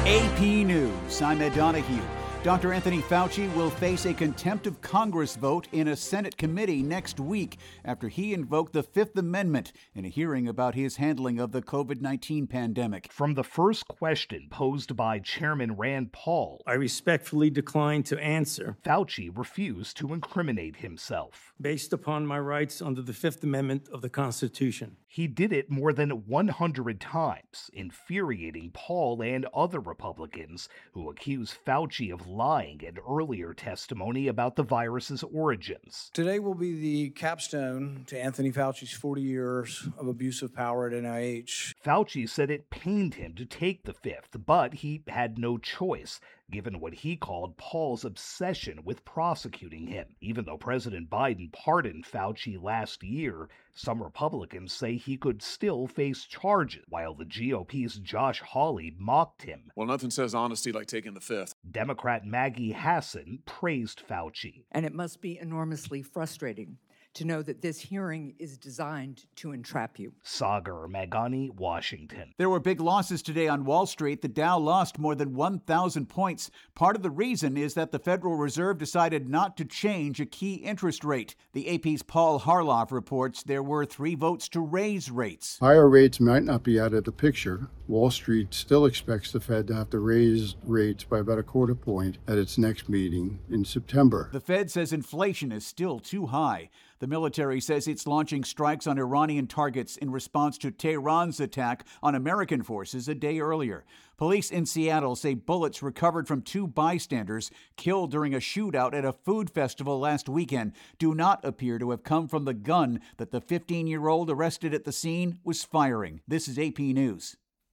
AP News, I'm Ed Donahue. Dr. Anthony Fauci will face a contempt of Congress vote in a Senate committee next week after he invoked the Fifth Amendment in a hearing about his handling of the COVID-19 pandemic. From the first question posed by Chairman Rand Paul, I respectfully decline to answer. Fauci refused to incriminate himself. Based upon my rights under the Fifth Amendment of the Constitution. He did it more than 100 times, infuriating Paul and other Republicans who accuse Fauci of lying in earlier testimony about the virus's origins. Today will be the capstone to Anthony Fauci's 40 years of abuse of power at NIH. Fauci said it pained him to take the fifth, but he had no choice, given what he called Paul's obsession with prosecuting him. Even though President Biden pardoned Fauci last year, some Republicans say he could still face charges, while the GOP's Josh Hawley mocked him. Well, nothing says honesty like taking the fifth. Democrat Maggie Hassan praised Fauci. And it must be enormously frustrating to know that this hearing is designed to entrap you. Sagar Meghani, Washington. There were big losses today on Wall Street. The Dow lost more than 1,000 points. Part of the reason is that the Federal Reserve decided not to change a key interest rate. The AP's Paul Harloff reports there were 3 votes to raise rates. Higher rates might not be out of the picture. Wall Street still expects the Fed to have to raise rates by about a quarter point at its next meeting in September. The Fed says inflation is still too high. The military says it's launching strikes on Iranian targets in response to Tehran's attack on American forces a day earlier. Police in Seattle say bullets recovered from 2 bystanders killed during a shootout at a food festival last weekend do not appear to have come from the gun that the 15-year-old arrested at the scene was firing. This is AP News.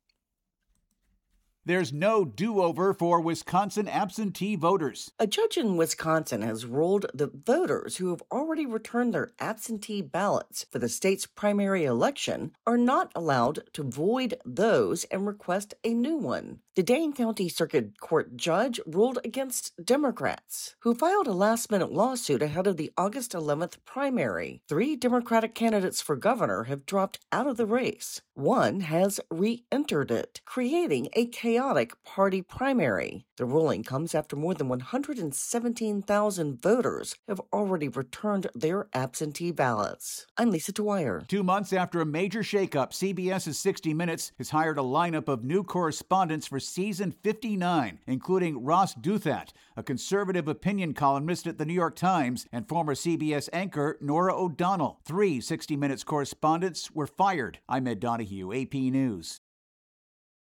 There's no do-over for Wisconsin absentee voters. A judge in Wisconsin has ruled that voters who have already returned their absentee ballots for the state's primary election are not allowed to void those and request a new one. The Dane County Circuit Court judge ruled against Democrats, who filed a last-minute lawsuit ahead of the August 11th primary. 3 Democratic candidates for governor have dropped out of the race. One has re-entered it, creating a chaotic party primary. The ruling comes after more than 117,000 voters have already returned their absentee ballots. I'm Lisa Dwyer. 2 months after a major shakeup, CBS's 60 Minutes has hired a lineup of new correspondents for season 59, including Ross Douthat, a conservative opinion columnist at the New York Times, and former CBS anchor Norah O'Donnell. 3 60 Minutes correspondents were fired. I'm Ed Donahue, AP News.